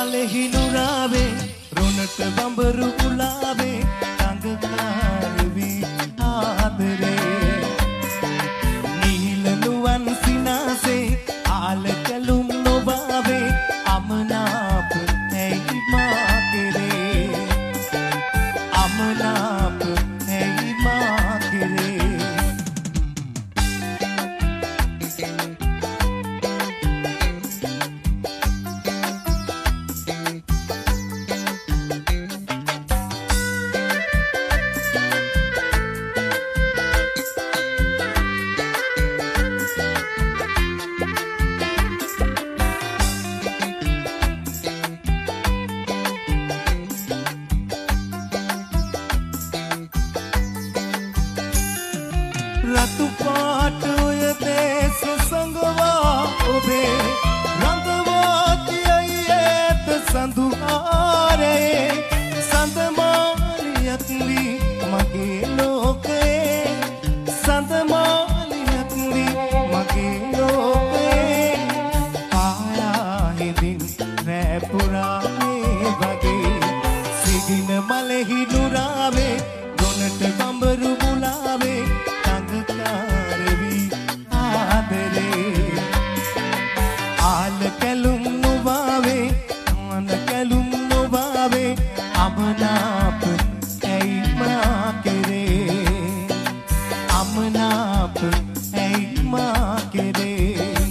මලෙහි නුරාවේ රොනට බඹරු උලාවේ තඟකාරවී ආදරේ නිහිල නුවන් සිනාසේ ආලකලුම් නොබාවේ අමනාප ඇයි මා කෙරේ අමනාප ඇයි මා කෙරේ රතු පාට ඔය දේශ සංගවා ඔබේ රඳවාතියයි ඇත සඳුහාරේ සඳමාලියක් වී මගේ ලෝකේ සඳමාලියක් වී මගේ ලෝකේ ආයා හිඳින් රෑ පුරා මේ වගේ සිගින මලෙහි නුරාවේ ගොනට බඹරු බුලාවේ තඟකාරවී ආදරේ ආල කැලුම් නොබාවේ ආන කැලුම් නොබාවේ අමනාප ඇයි මා කෙරේ අමනාප ඇයි මා කෙරේ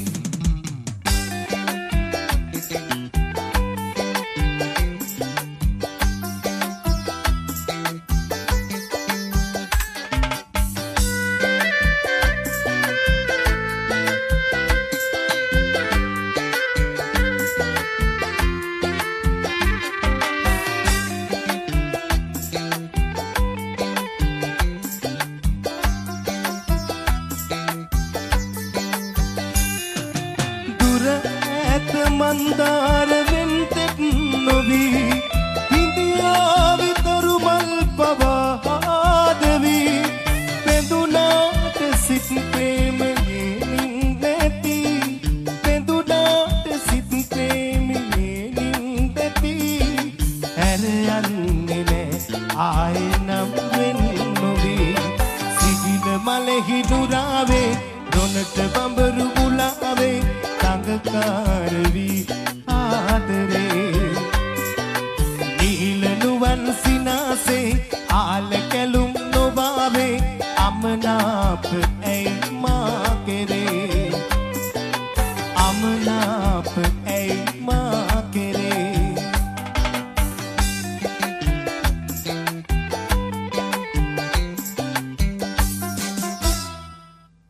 මන්දාර වෙන්තෙත් නොවී හිඳියා විතරු මල් පවාදවී පෙඳුනාට සිත් ප්‍රේමයේ නින්දැති පෙඳුනාට සිත් ප්‍රේමයේ නින්දැති ඇර යන්නේ නෑ ආයේ නම් වෙන් නොවී සිගින මලෙහි නුරාවේ රොනට බඹරු බුලාවේ තඟකාරවී ආදරේ නිහිල නුවන් සිනාසේ ආල කැලුම් නොබාවේ අමනාප